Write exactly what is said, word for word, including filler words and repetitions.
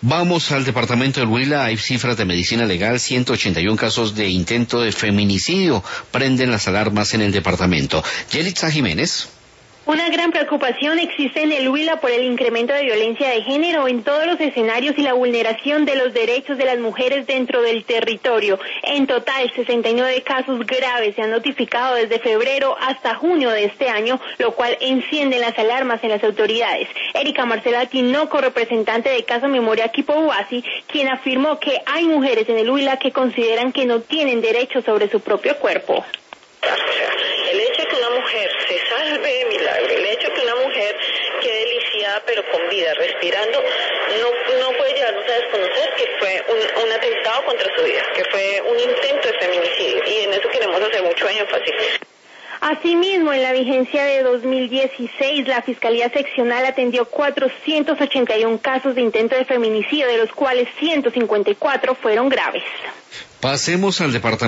Vamos al departamento del Huila. Hay cifras de medicina legal, ciento ochenta y uno casos de intento de feminicidio. Prenden las alarmas en el departamento. Yelitza Jiménez. Una gran preocupación existe en el Huila por el incremento de violencia de género en todos los escenarios y la vulneración de los derechos de las mujeres dentro del territorio. En total, sesenta y nueve casos graves se han notificado desde febrero hasta junio de este año, lo cual enciende las alarmas en las autoridades. Erika Marcela Tinoco, representante de Casa Memoria Quipohuasi, quien afirmó que hay mujeres en el Huila que consideran que no tienen derecho sobre su propio cuerpo. El hecho de que una mujer se salve de milagro, el hecho de que una mujer quede lisiada pero con vida, respirando, no, no puede llevarnos a desconocer que fue un, un atentado contra su vida, que fue un intento de feminicidio, y en eso queremos hacer mucho énfasis. Asimismo, en la vigencia de dos mil dieciséis, la Fiscalía Seccional atendió cuatrocientos ochenta y uno casos de intento de feminicidio, de los cuales ciento cincuenta y cuatro fueron graves. Pasemos al departamento.